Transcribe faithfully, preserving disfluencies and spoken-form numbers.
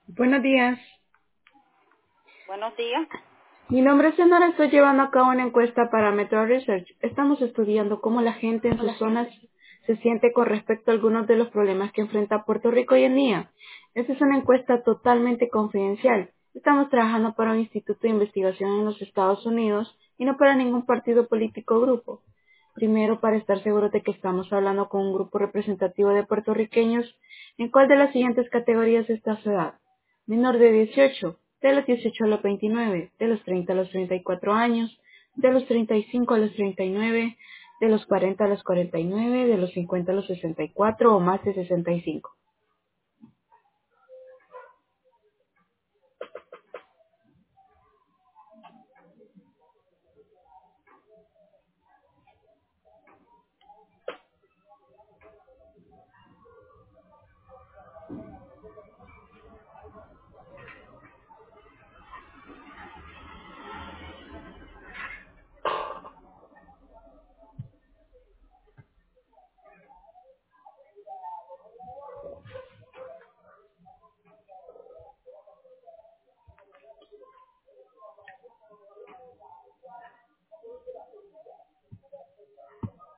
Buenos días. Buenos días. Mi nombre es Senora. Estoy llevando a cabo una encuesta para Metro Research. Estamos estudiando cómo la gente en sus zonas se siente con respecto a algunos de los problemas que enfrenta Puerto Rico hoy en día. Esta es una encuesta totalmente confidencial. Estamos trabajando para un instituto de investigación en los Estados Unidos y no para ningún partido político o grupo. Primero, para estar seguros de que estamos hablando con un grupo representativo de puertorriqueños, ¿en cuál de las siguientes categorías está su edad? Menor de dieciocho, de los dieciocho a los veintinueve, de los treinta a los treinta y cuatro años, de los treinta y cinco a los treinta y nueve, de los cuarenta a los cuarenta y nueve, de los cincuenta a los sesenta y cuatro o más de sesenta y cinco.